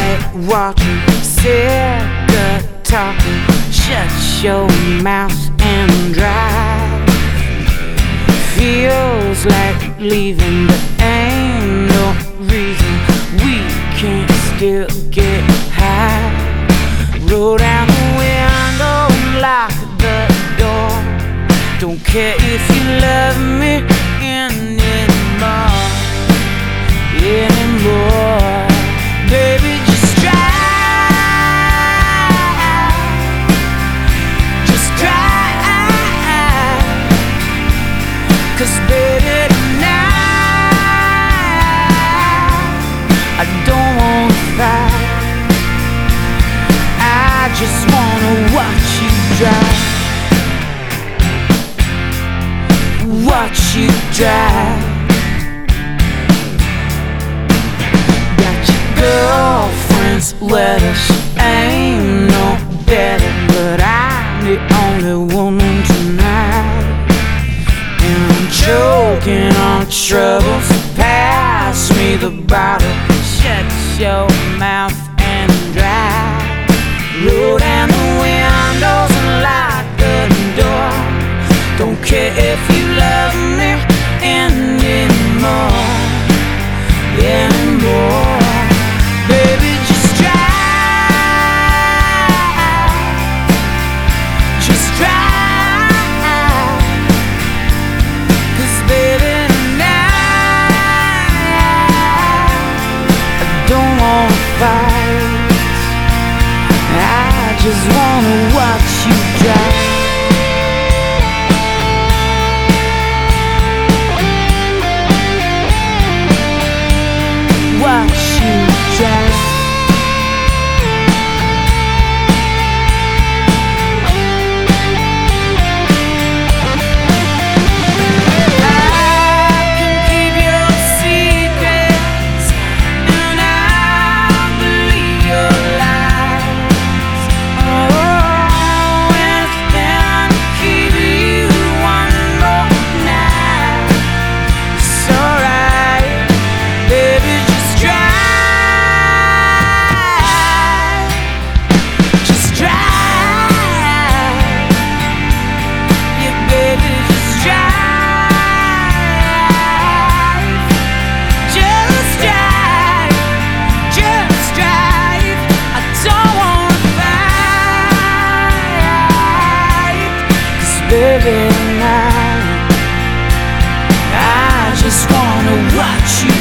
like watching cigarette talking. Shut your mouth and drive. Feels like leaving, but ain't no reason we can't still get high. Roll down the window and lock the door. Don't care if you love me anymore. Baby, just drive. Just drive. 'Cause baby, tonight I don't wanna fight. I just wanna watch you drive. Watch you drive. Got your girlfriend's letter, she ain't no better, but I'm the only woman tonight. And I'm choking on trouble, so pass me the bottle. Shut your mouth and drive. Roll down the windows and lock the door. Don't care if you love me anymore. Baby, just drive. Just drive. 'Cause baby, tonight I don't wanna fight. I just wanna watch you drive. Watch you drive. I can keep your secrets, and I'll believe your lies. Oh, anything to keep you one more night. It's alright, baby. Just drive. Just drive. Yeah, baby, just drive. Just drive. Just drive. I don't wanna fight. 'Cause baby, tonight I just wanna watch you